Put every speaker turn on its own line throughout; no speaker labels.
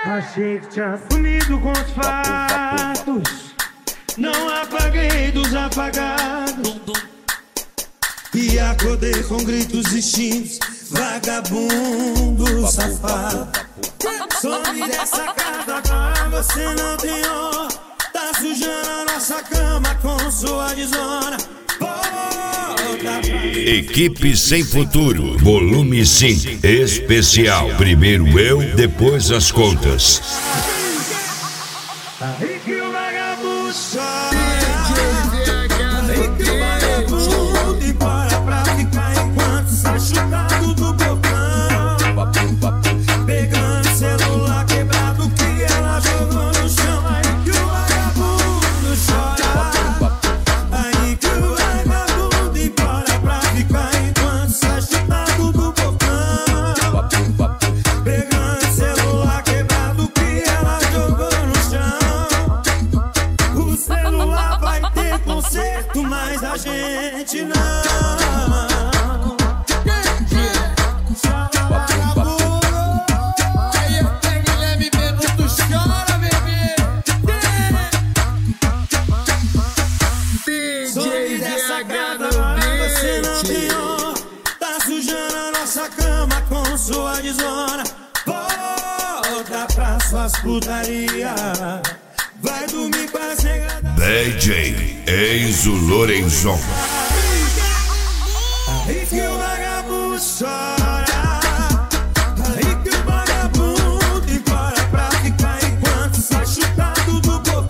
Achei que tinha sumido com os fatos, não apaguei dos apagados. E acordei com gritos distintos, vagabundo safado. Some dessa casa, agora você não tem honra. Tá sujando a nossa cama com sua desonra.
Equipe Sem Futuro, volume 5, especial. Primeiro eu, depois as contas.
Aí que o vagabundo chora, aí que o vagabundo embora pra ficar enquanto sai chutado do botão. Pegando celular quebrado que ela jogou no chão. Aí que o vagabundo chora, aí que o vagabundo embora pra ficar enquanto sai chutado do botão. Pegando celular quebrado que ela jogou no chão. O celular vai ter conserto, mas a gente não. Some dessa casa, agora você não tem honra. Tá sujando a nossa cama com sua desonra. Volta pra suas putaria, vai dormir com a negada.
DJ Enzo Lorenzon.
Aí que o vagabundo chora, aí que o vagabundo embora pra ficar enquanto sai chutado do botão.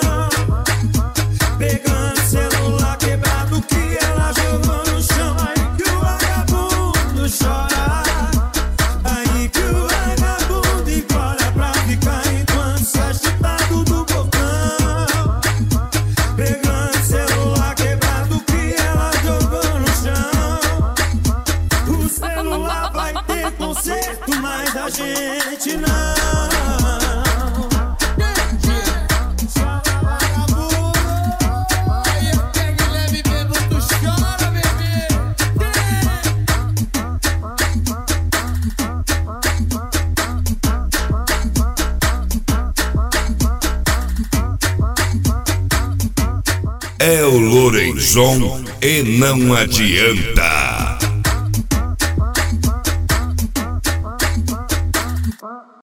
Pegando celular quebrado que ela jogou no chão. Aí que o vagabundo chora, aí que o vagabundo embora pra ficar enquanto sai chutado do botão. Pegando celular quebrado que ela jogou no chão. O celular vai ter conserto, mas a gente não.
É o Lorenzon e não adianta.